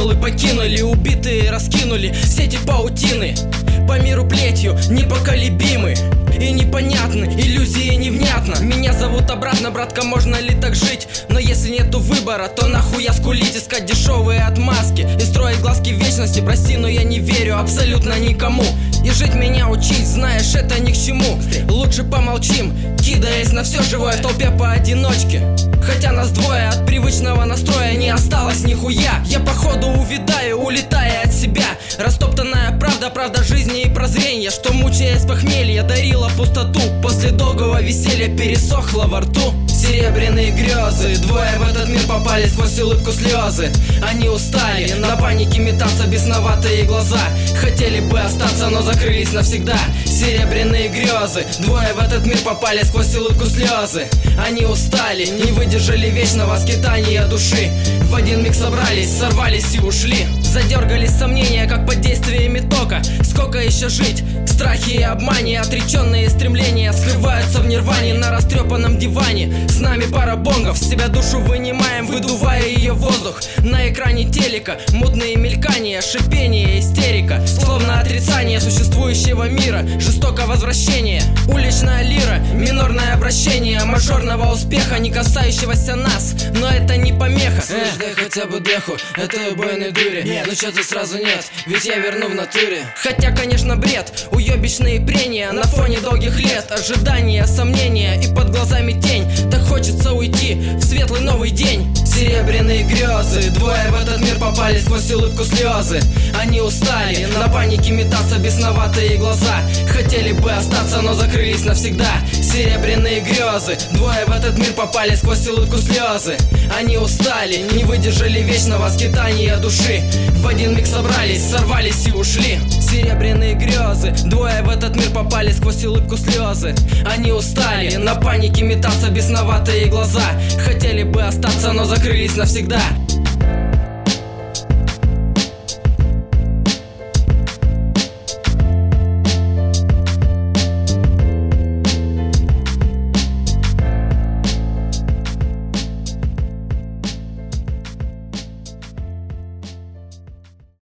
скалы покинули, убитые раскинули сети паутины. По миру плетью непоколебимы и непонятны, иллюзии невнятно. Меня зовут обратно, братка, можно ли так жить? Но если нету выбора, то нахуя скулить, искать дешевые отмазки и строить глазки вечности. Прости, но я не верю абсолютно никому, и жить меня учить, знаешь, это ни к чему. Лучше помолчим, кидаясь на все живое в толпе поодиночке. Хотя нас двое, от привычного настроя не осталось нихуя. Я походу увядаю, улетая от себя. Растоптанная правда, правда жизни и прозрения, что, мучаясь похмелья, дарила пустоту. После долгого веселья пересохло во рту. Серебряные грезы, двое в этот мир попали сквозь улыбку слезы. Они устали, на панике метаться бесноватые глаза. Хотели бы остаться, но закрылись навсегда. Серебряные грезы, двое в этот мир попали сквозь улыбку слезы. Они устали, не выдержали вечного скитания души. В один миг собрались, сорвались и ушли. Задергались сомнения, как под действиями тока. Сколько еще жить? В страхе и обмане отреченные стремления скрываются в нирване на растрепанном диване. С нами пара бонгов, с себя душу вынимаем, выдувая ее в воздух. На экране телека мутные мелькания, шипение, истерика, словно отрицание существующего мира, жестокое возвращение. Уличная лира, минорное вращение мажорного успеха, не касающегося нас, но это не помеха. Дай хотя бы деху этой убойной дури. Нет. Но чё-то сразу нет, ведь я верну в натуре. Хотя, конечно, бред, уёбищные прения на фоне долгих лет, ожидания, сомнения и под глазами тень. Так хочется уйти в светлый новый день. Серебряные грезы, двое в этот мир попали сквозь улыбку слезы. Они устали, на панике метаться бесноватые глаза. Хотели бы остаться, но закрылись навсегда. Серебряные грезы, двое в этот мир попали сквозь улыбку слезы. Они устали, не выдержали вечного скитания души. В один миг собрались, сорвались и ушли. Серебряные грезы, двое в этот мир попали сквозь улыбку слезы. Они устали, на панике метаться бесноватые глаза. Хотели бы остаться, но закрылись навсегда.